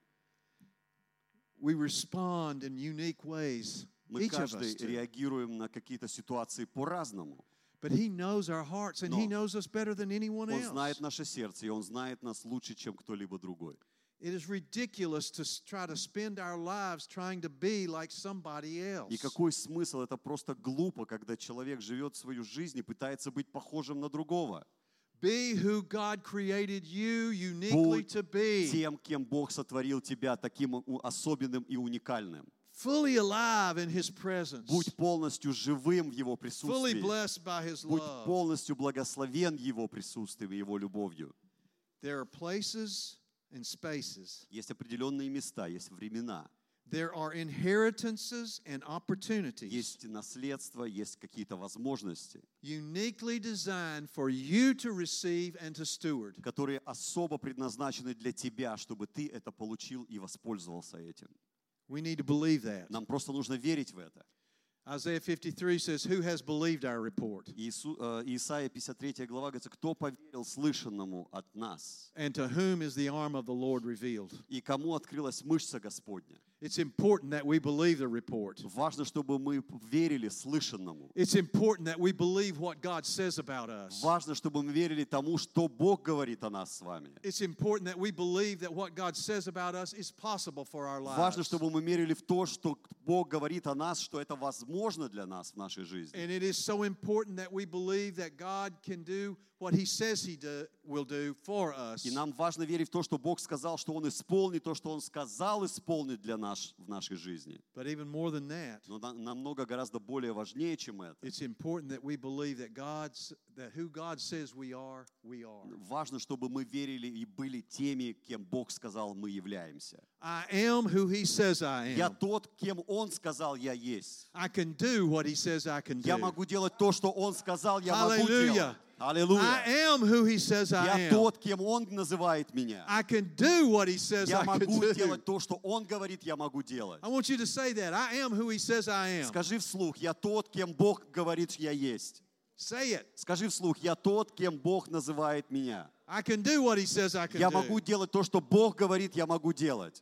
We respond in unique ways, Мы each of us каждый do. реагируем на какие-то ситуации по-разному. But He knows our hearts, and He Но knows us better than anyone Он else. знает наше сердце, и Он знает нас лучше, чем кто-либо другой. It is ridiculous to s- try to spend our lives trying to be like somebody else. И какой смысл? Это просто глупо, когда человек живет свою жизнь и пытается быть похожим на другого. Be who God created you uniquely Будь to be. тем, кем Бог сотворил тебя, таким у- особенным и уникальным. Fully alive in His presence. Будь полностью живым в Его Fully присутствии. blessed by His Будь love. полностью благословен Его присутствием и Его любовью. There are places and spaces. Есть определенные места, есть времена, There are inheritances and opportunities есть наследство, есть какие-то возможности, uniquely designed for you to receive and to steward. которые особо предназначены для тебя, чтобы ты это получил и воспользовался этим. We need to believe that. Нам просто нужно верить в это. Isaiah fifty-three says, "Who has believed our report? Иису, э, Исайя пятьдесят третья глава говорится, кто поверил слышанному от нас, And to whom is the arm of the Lord revealed?" и кому открылась мышца Господня. It's important that we believe the report. Важно, чтобы мы верили слышанному. It's important that we believe what God says about us. Важно, чтобы мы верили тому, что Бог говорит о нас с вами. It's important that we believe that what God says about us is possible for our Важно, lives. чтобы мы верили в то, что Бог говорит о нас, что это возможно для нас в нашей жизни. And it is so important that we believe that God can do what He says He do, will do for us. И нам важно верить в то, что Бог сказал, что Он исполнит то, что Он сказал исполнить для нас в нашей жизни. But even more than that, Но на- намного гораздо более важнее, чем это. it's important that we believe that God's that who God says we are, we are. Важно, чтобы мы верили и были теми, кем Бог сказал, мы являемся. I am who He says I Я am. тот, кем Он сказал, я есть. I can do what He says I can Я do. могу делать то, что Он сказал, я могу Hallelujah. делать. I Аллилуйя. am who He says I Я am. тот, кем Он называет меня. I can do what He says Я I can могу do. делать то, что Он говорит, я могу делать. I want you to say that. I am who He says I am. Скажи вслух, я тот, кем Бог говорит, я есть. Say it. Скажи вслух, я тот, кем Бог называет меня. I can do what He says I can Я do. могу делать то, что Бог говорит, я могу делать.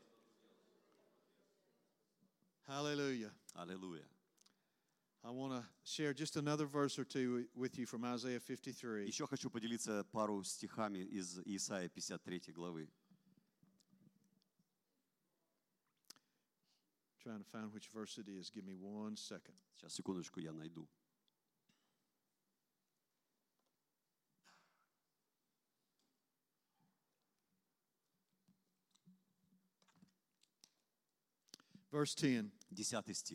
Hallelujah. Аллилуйя. I want to share just another verse or two with you from Isaiah fifty-three. Еще хочу поделиться пару стихами из Исаии пятьдесят третьей главы. Trying to find which verse it is. Give me one second. Сейчас, секундочку, я найду. Verse ten. Десятый стих.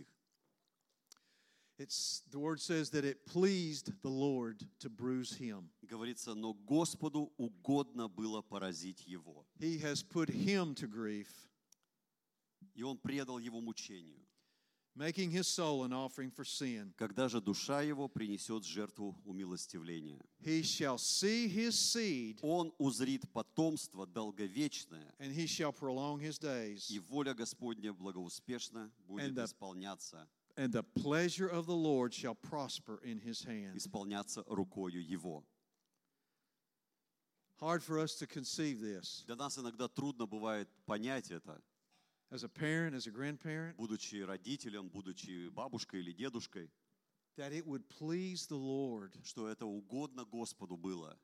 It's the word says that it pleased the Lord to bruise him. Говорится, но Господу угодно было поразить его. He has put him to grief. И он предал его мучению. making his soul an offering for sin. Когда же душа его принесет жертву умилостивления, He shall see his seed, он узрит потомство долговечное, and he shall prolong his days. и воля Господня благоуспешно будет And the- исполняться, And the pleasure of the Lord shall prosper in his hand. исполняться рукою его. Hard for us to conceive this. Для нас иногда трудно бывает понять это, As a parent, as a grandparent, будучи родителем, будучи бабушкой или дедушкой, that it would please the Lord что это угодно Господу было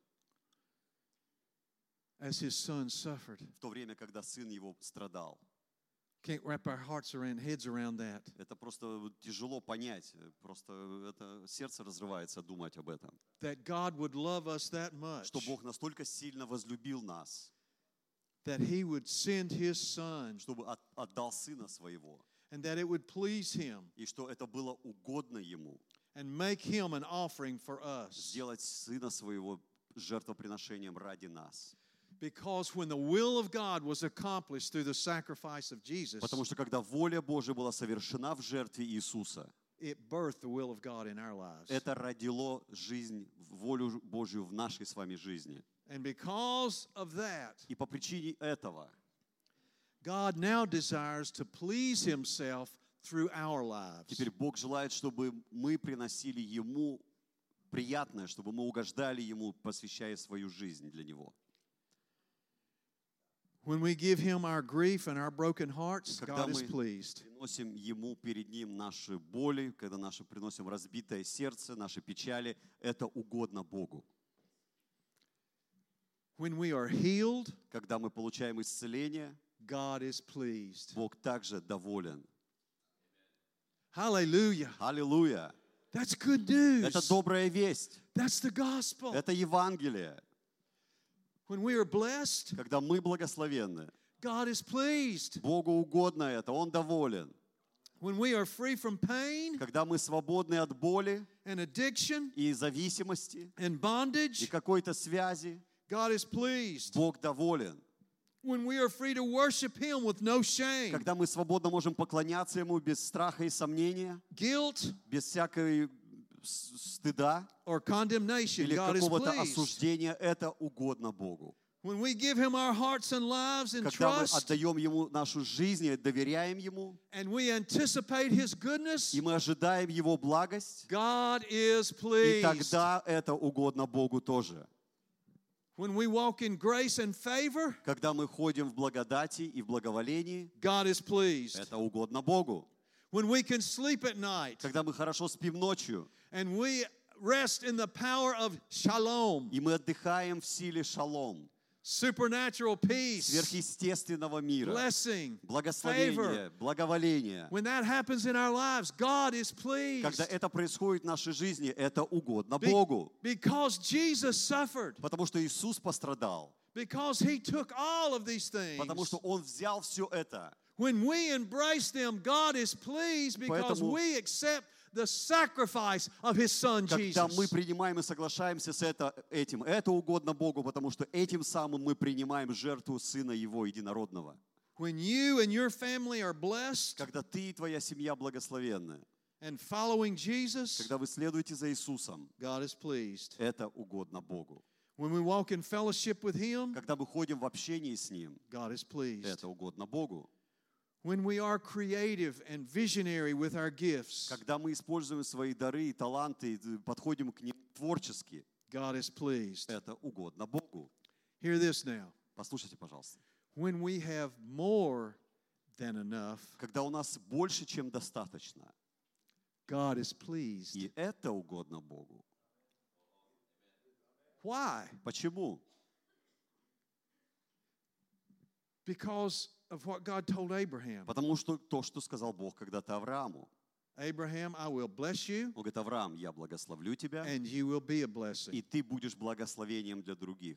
as his son suffered. в то время, когда сын его страдал. Can't wrap our hearts around, heads around that. Это просто тяжело понять, просто это сердце разрывается думать об этом. That God would love us that much, Что Бог настолько сильно возлюбил нас, that he would send his son, чтобы от- отдал сына своего, and that it would please him и что это было угодно ему, and make him an offering for us. сделать сына своего жертвоприношением ради нас. Because when the will of God was accomplished through the sacrifice of Jesus, Потому что когда воля Божия была совершена в жертве Иисуса, it birthed the will of God in our lives. это родило жизнь, волю Божью в нашей с вами жизни. And because of that, И по причине этого God now desires to please himself through our lives. теперь Бог желает, чтобы мы приносили Ему приятное, чтобы мы угождали Ему, посвящая свою жизнь для Него. When we give him our grief and our broken hearts, Когда God is мы pleased. приносим Ему перед Ним наши боли, когда наши приносим разбитое сердце, наши печали, это угодно Богу. When we are healed, Когда мы получаем исцеление, God is pleased. Бог также доволен. Hallelujah. Аллилуйя! That's good news. Это добрая весть. That's the gospel. Это Евангелие. When we are blessed, Когда мы благословенны, God is pleased. Богу угодно это, Он доволен. When we are free from pain Когда мы свободны от боли and addiction и зависимости, and и bondage, какой-то связи, God is pleased. Бог доволен. When we are free to worship him with no shame, Когда мы свободно можем поклоняться Ему без страха и сомнения, guilt, без всякой с- стыда or condemnation, или God is какого-то pleased. осуждения, это угодно Богу. When we give him our hearts and lives in Когда мы trust, отдаем Ему нашу жизнь и доверяем Ему, and we anticipate his goodness, и мы ожидаем Его благость, God is и pleased. тогда это угодно Богу тоже. When we walk in grace and favor, Когда мы ходим в благодати и в благоволении, God is pleased. это угодно Богу. When we can sleep at night Когда мы хорошо спим ночью, and we rest in the power of shalom, и мы отдыхаем в силе шалом, supernatural peace, сверхъестественного мира, blessing, благословения, благоволения. when that happens in our lives, God is pleased. Когда это происходит в нашей жизни, это угодно Be- Богу. Because Jesus suffered, Потому что Иисус пострадал. because he took all of these things. Потому что Он взял все это. When we embrace them, God is pleased because Поэтому- we accept the sacrifice of his son Когда мы Jesus. принимаем и соглашаемся с это, этим, это угодно Богу, потому что этим самым мы принимаем жертву Сына Его Единородного. When you and your family are blessed Когда ты и твоя семья благословенны, and following Jesus, когда вы следуете за Иисусом, God is pleased. это угодно Богу. When we walk in fellowship with him, Когда мы ходим в общении с Ним, God is pleased. это угодно Богу. When we are creative and visionary with our gifts, Когда мы используем свои дары и таланты, и подходим к ним творчески, God is pleased. это угодно Богу. Hear this now. Послушайте, пожалуйста. When we have more than enough, Когда у нас больше, чем достаточно, God is pleased. и это угодно Богу. Why? Почему? Because of what God told Abraham. Потому что то, что сказал Бог когда-то Аврааму. Abraham, I will bless you, Он говорит: Авраам, я благословлю тебя, and you will be a и blessing. ты будешь благословением для других.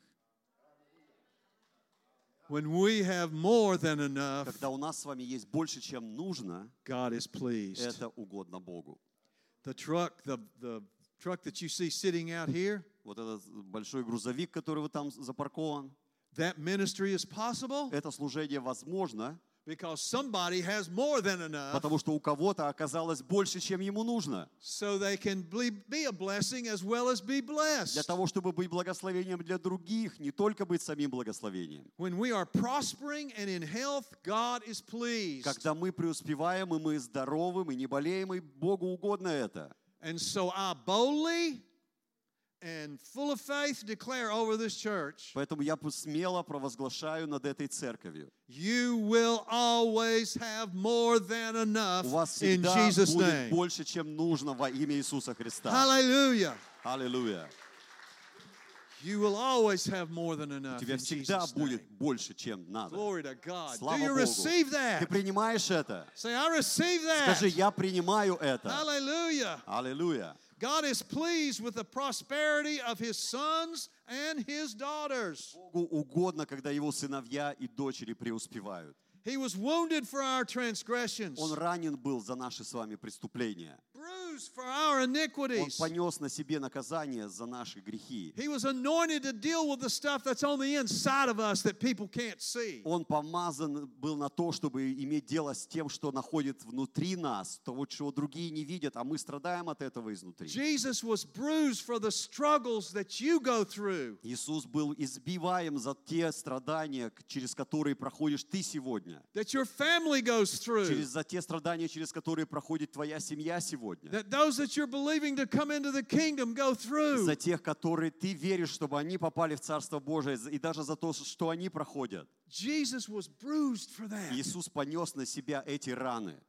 When we have more than enough, Когда у нас с вами есть больше, чем нужно, God is pleased. это угодно Богу. The truck, the, the truck that you see sitting out here, Вот этот большой грузовик, который вот там запаркован, that ministry is possible это служение возможно, Because somebody has more than enough, Потому что у кого-то оказалось больше, чем ему нужно. so they can be be a blessing as well as be Для blessed. того, чтобы быть благословением для других, не только быть самим благословением. When we are prospering and in health, God is pleased. Когда мы преуспеваем, и мы здоровы, мы не болеем, и Богу угодно это. And so I boldly and full of faith declare over this church, Поэтому я смело провозглашаю над этой церковью. you will always have more than enough У вас in всегда Jesus' будет name. больше, чем нужно во имя Иисуса Христа. Hallelujah. Аллилуйя. You will always have more than У enough тебя in всегда Jesus' будет name. больше, чем надо. Glory to God. Do Слава you Богу. receive Ты that? принимаешь это? Say, I receive Скажи, that. я принимаю это. Hallelujah. Аллилуйя. God is pleased with the prosperity of His sons and His daughters. Богу угодно, когда Его сыновья и дочери преуспевают. He was wounded for our transgressions, Он ранен был за наши с вами преступления. bruised for our Он iniquities. понес на себе наказание за наши грехи. He was anointed to deal with the stuff that's on the inside of us that people can't see. Он помазан был на то, чтобы иметь дело с тем, что находит внутри нас, того, чего другие не видят, а мы страдаем от этого изнутри. Jesus was bruised for the struggles that you go through. Иисус был избиваем за те страдания, через которые проходишь ты сегодня. That your family goes through. Через за те страдания, через которые проходит твоя семья сегодня. That those that you're believing to come into the kingdom go through. За тех, которые ты веришь, чтобы они попали в Царство Божие, и даже за то, что они проходят. Jesus was bruised for that. Иисус понес на себя эти раны.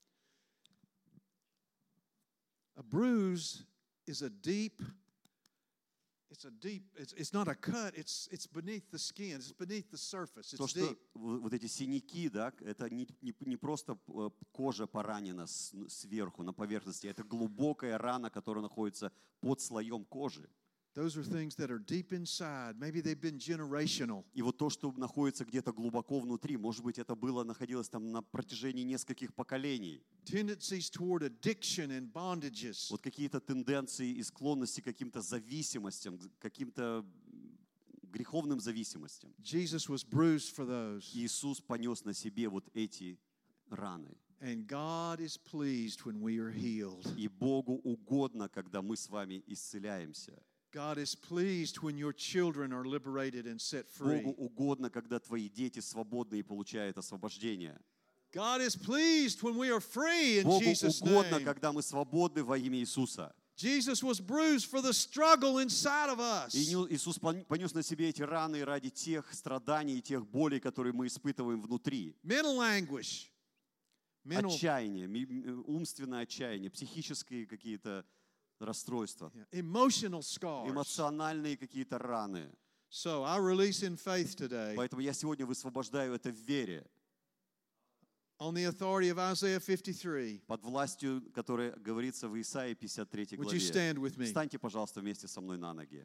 A bruise is a deep, it's a deep, it's, it's not a cut, it's, it's beneath the skin, it's beneath the surface, То, it's что deep. вот эти синяки, да, это не, не, не просто кожа поранена с- сверху, на поверхности, это глубокая рана, которая находится под слоем кожи. Those are things that are deep inside. Maybe they've been generational. И вот то, что находится где-то глубоко внутри, может быть, это было, находилось там на протяжении нескольких поколений. Tendencies toward addiction and bondages. Вот какие-то тенденции и склонности к каким-то зависимостям, к каким-то греховным зависимостям. Jesus was bruised for those. Иисус понес на себе вот эти раны. And God is pleased when we are healed. И Богу угодно, когда мы с вами исцеляемся. God is pleased when your children are liberated and set Богу free. угодно, когда твои дети свободны и получают освобождение. God is pleased when we are free in Богу Jesus' угодно, name. когда мы свободны во имя Иисуса. Jesus was bruised for the struggle inside of us. И Иисус понес на себе эти раны ради тех страданий и тех болей, которые мы испытываем внутри. Mental anguish. Mental, Отчаяние, ми- м- умственное отчаяние, психические какие-то расстройства, yeah, emotional scars. эмоциональные какие-то раны. So I release in faith today Поэтому я сегодня высвобождаю это в вере, on the authority of Isaiah fifty-three. под властью, которая говорится в Исаии пятьдесят третьей Would you главе. stand with me? Встаньте, пожалуйста, вместе со мной на ноги.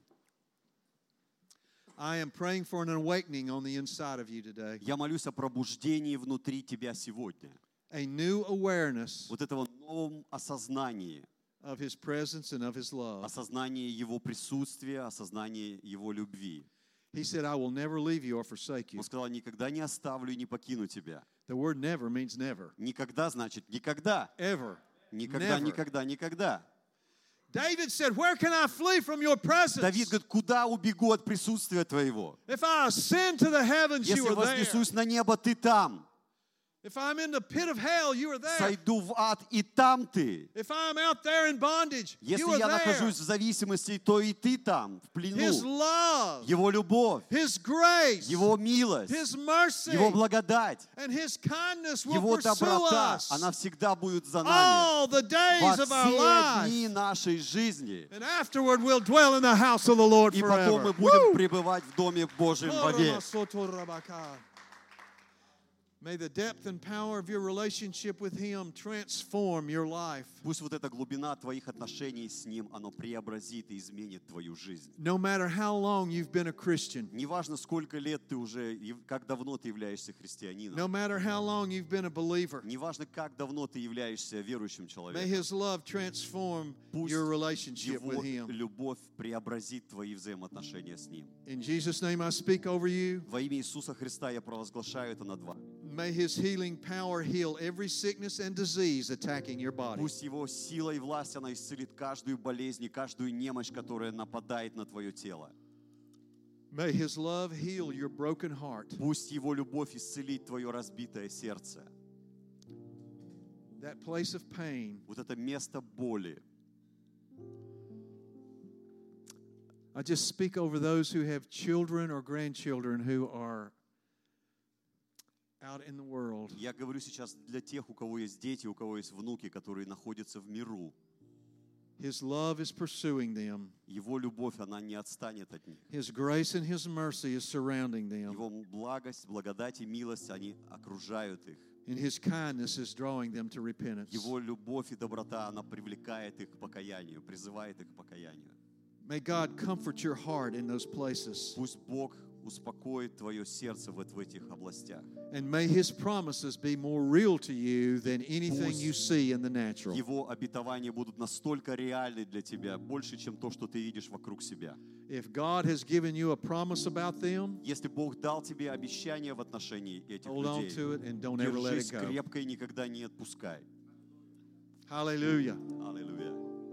I am praying for an awakening on the inside of you today. Я молюсь о пробуждении внутри тебя сегодня. A new awareness Вот этого новом осознании, of His presence and of His love. осознании Его присутствия, осознании Его любви. He said, I will never leave you or forsake you. Он сказал, никогда не оставлю и не покину тебя. The word never means never. Никогда значит никогда. Ever. Никогда, Never. никогда, никогда. David said, where can I flee from your presence? Давид говорит, куда убегу от присутствия твоего? If I ascend to the heavens, you Если are there. вознесусь на небо, ты там. If I'm in the pit of hell, you are there. Сойду в ад, и там ты. If I'm out there in bondage, you Если are я there. нахожусь в зависимости, то и ты там, в His плену. love, Его любовь, His grace, Его милость, His mercy, Его благодать, and His kindness will Его pursue доброта, us она всегда будет за нами. all the days Во of our все life. дни нашей жизни. And afterward, we'll dwell in the house of the Lord И потом forever. мы будем пребывать в Доме Божьем вовек. May the depth and power of your relationship with Him transform your life. Пусть вот эта глубина твоих отношений с Ним, оно преобразит и изменит твою жизнь. No matter how long you've been a Christian, Неважно, сколько лет ты уже, и как давно ты являешься христианином. no matter how long you've been a believer, Неважно, как давно ты являешься верующим may человеком. His love transform Пусть your relationship Его with Him. любовь преобразит твои взаимоотношения с Ним. In Jesus' name I speak over you. Во имя Иисуса Христа я провозглашаю это над вами. May His healing power heal every sickness and disease attacking your body. Пусть Его сила и власть, она исцелит каждую болезнь и каждую немощь, которая нападает на твое тело. May His love heal your broken heart. Пусть Его любовь исцелит твое разбитое сердце. That place of pain. Вот это место боли. I just speak over those who have children or grandchildren who are out in the world. Я говорю сейчас для тех, у кого есть дети, у кого есть внуки, которые находятся в миру. His love is pursuing them. Его любовь, она не отстанет от них. His grace and His mercy is surrounding them. Его благость, благодать и милость, они окружают их. And His kindness is drawing them to repentance. Его любовь и доброта, она привлекает их к покаянию, призывает их к покаянию. May God comfort your heart in those places. Пусть Бог успокоит твое сердце вот в этих областях. And may His promises be more real to you than anything you see in the natural. Его обетования будут настолько реальны для тебя, больше, чем то, что ты видишь вокруг себя. If God has given you a promise about them, Если Бог дал тебе обещание в отношении этих hold on людей, to it and don't ever let держись it go. крепко и никогда не отпускай. Hallelujah. Аллилуйя.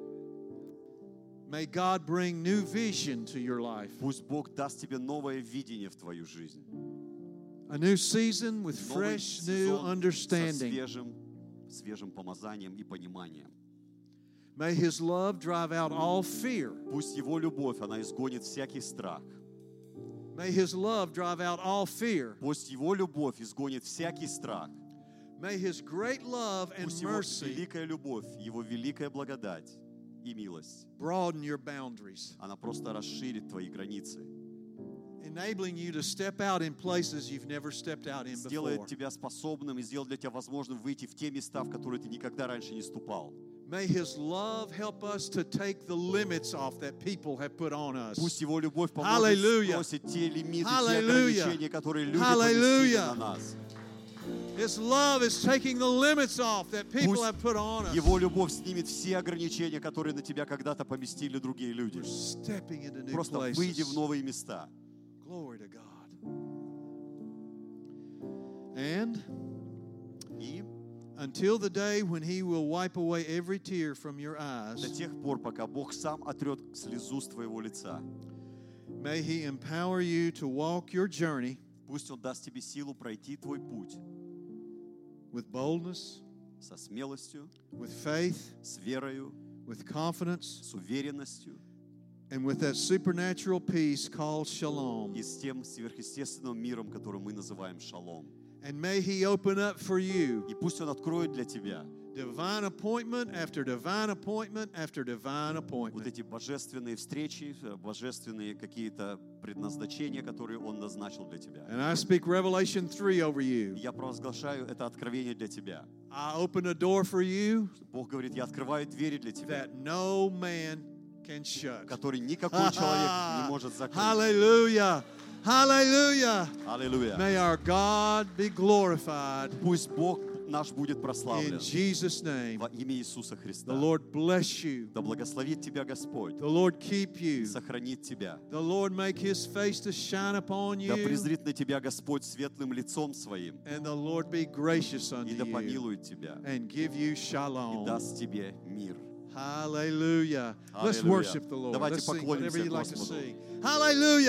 May God bring new vision to your life. Пусть Бог даст тебе новое видение в твою жизнь. A new season with Новый fresh new сезон со understanding. свежим, свежим помазанием и пониманием. May His love drive out all fear. Пусть Его любовь, она изгонит всякий страх. May His love drive out all fear. Пусть Его любовь изгонит всякий страх. May His great love and Пусть Его mercy великая любовь, Его великая благодать и милость, broaden your boundaries, она просто расширит твои границы, enabling you to step out in places you've never stepped out in before. сделает тебя способным и сделает для тебя возможным выйти в те места, в которые ты никогда раньше не ступал. May His love help us to take the limits off that people have put on us. Пусть Его любовь поможет Hallelujah. сбросить те лимиты, те Hallelujah. ограничения, которые люди Hallelujah. поместили на нас. His love is taking the limits off that people Пусть have put on us. Его любовь снимет все ограничения, которые на тебя когда-то поместили другие люди. We're stepping into new Просто выйди в places. новые места. Glory to God. And И until the day when He will wipe away every tear from your eyes, до тех пор, пока Бог сам отрет слезу с твоего лица, may He empower you to walk your journey пусть Он даст тебе силу пройти твой путь with boldness, со смелостью, with faith, с верою, with confidence, с уверенностью and with that supernatural peace called shalom. и с тем сверхъестественным миром, который мы называем шалом. And may He open up for you И пусть Он откроет для тебя divine appointment after divine appointment after divine вот appointment. эти божественные встречи, божественные какие-то предназначения, которые Он назначил для тебя. And I speak Revelation three over you. Я провозглашаю это откровение для тебя. I open a door for you Бог говорит, я открываю двери для тебя, that no man can shut. которые никакой человек не может закрыть. Hallelujah. Hallelujah. Аллилуйя. May our God be glorified Пусть Бог наш будет in прославлен Jesus' name. во имя Иисуса The Христа. Lord bless you. Да благословит тебя Господь, The Lord keep и you. сохранит тебя. The Lord make His face to shine upon Да you. презрит на тебя Господь светлым лицом своим, And the Lord be gracious unto и да you помилует тебя, and give you и shalom. даст тебе мир. Hallelujah. Let's Hallelujah. worship the Lord. Давайте Let's sing поклонимся whatever you like to Господу. sing. Hallelujah.